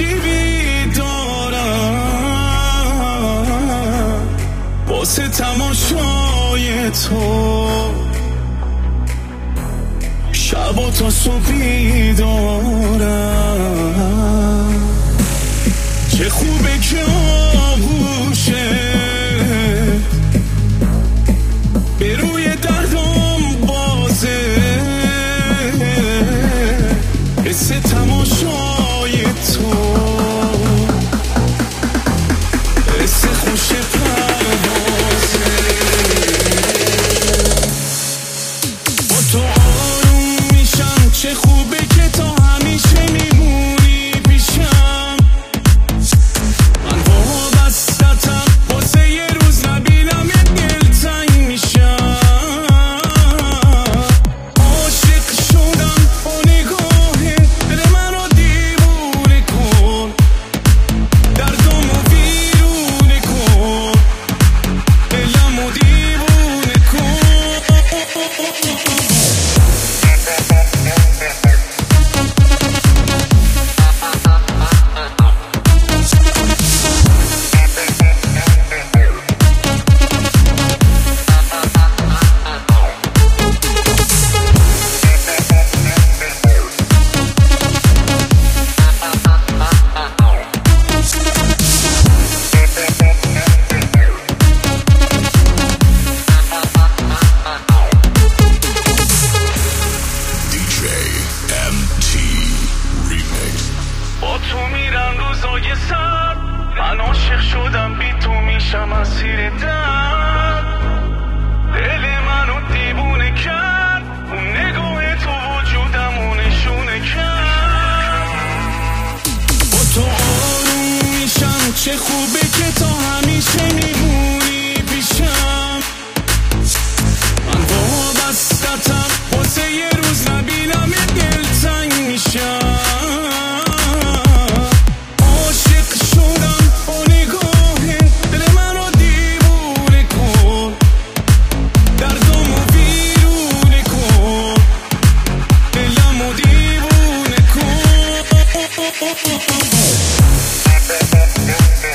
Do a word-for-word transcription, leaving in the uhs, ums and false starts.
عجیبی دارم واسه تماشای تو، شب و تا صبحی دارم. چه خوبه که آغوشه به روی دردم بازه، حس تماشای تو، حس خوش پروازه. با تو آروم میشم، چه خوبه که تا همیشه میمونی پیشم. من وابستتم واسه یه روز نبینم یه دلتنگ میشم. عاشق شدم با نگاهه، دل منو دیوونه کن، دردمو ویرونه کن، دلمو دیوونه کن. با تو میرم روزای سر، من عاشق شدم بی تو میشم اسیر درد. دل منو دیوونه کرد، اون نگاه تو وجودمو نشونه کرد. با تو آروم میشم، چه خوبه که تا همیشه میمونی پیشم. من وابستتم واسه یه روز نبینم یه دلتنگ میشم. We'll be right back.